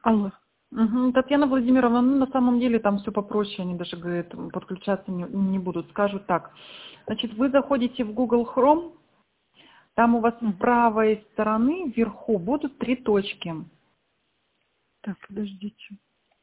Алло. Татьяна Владимировна, ну, на самом деле там все попроще, они даже, говорят, подключаться не будут. Скажут так. Значит, вы заходите в Google Chrome, там у вас с Мгм. правой стороны вверху будут 3 точки. Так, подождите.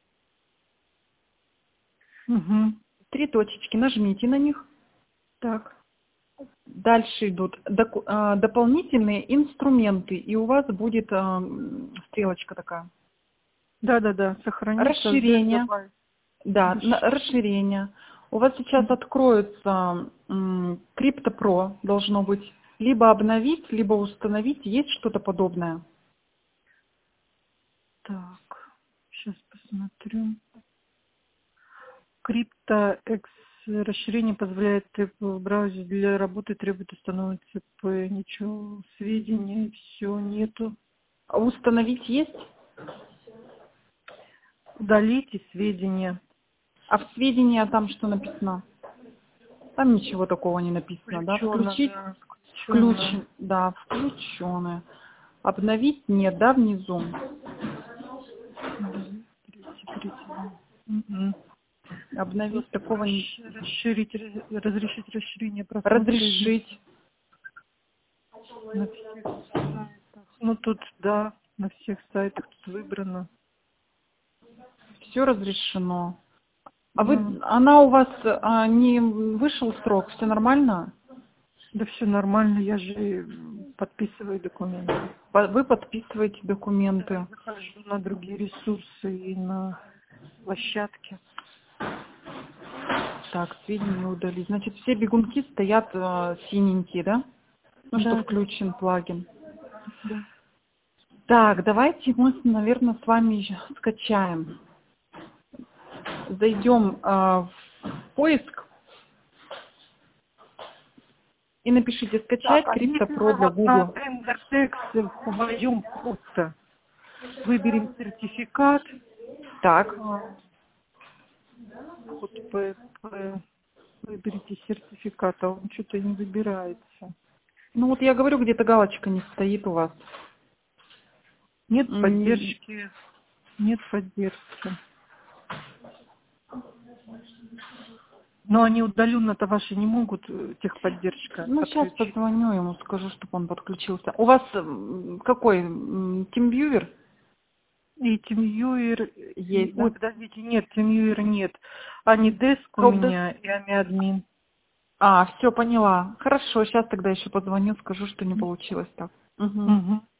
Угу. 3 точечки, нажмите на них. Так. Дальше идут дополнительные инструменты, и у вас будет стрелочка такая. Да. Сохранить, создать, Расширение. добавить. Да, Хорошо. расширение. У вас сейчас Мгм. откроется Crypto Pro, должно быть. Либо обновить, либо установить. Есть что-то подобное? Так, сейчас посмотрю. CryptoX расширение позволяет в браузере для работы требует установить ЦП. Ничего, сведения, все, нету. А установить есть? Удалите сведения. А в сведения там что написано? Там ничего такого не написано, да? Включено, Включить? да, включено. Да, включенное. Обновить нет, да, внизу? Удалить, третий. Мгм. Обновить такого не... Расширить, разрешить расширение просмотра Разрешить. на всех сайтах. Ну тут, да, на всех сайтах тут выбрано. Все разрешено. А Да, она у вас не вышел срок, все нормально? да все нормально, я же подписываю документы. Вы подписываете Да, документы. захожу на другие ресурсы и на площадки. Так, сведения удалить. Значит, все бегунки стоят синенькие, да? Ну, что Да, да, включен плагин. да. Так, давайте мы, наверное, с вами ещё скачаем. Зайдем в поиск и напишите Так, «Скачать а Crypto если Pro мы для вот на Google». Тендертекс вводим просто, выберем сертификат, Так, вот выберите сертификат, а он что-то не выбирается. ну вот я говорю, где-то галочка не стоит у вас. Нет М, поддержки, нет поддержки. Но они удаленно-то ваши не могут, техподдержка, Ну, сейчас подключить. позвоню ему, скажу, чтобы он подключился. У вас какой? TeamViewer И TeamViewer, есть, ой, да? подождите, нет, TeamViewer нет. Анидеск у Helpdesk? меня и AmiAdmin. А, все, поняла. Хорошо, сейчас тогда еще позвоню, скажу, что не получилось так. Мгм. Угу.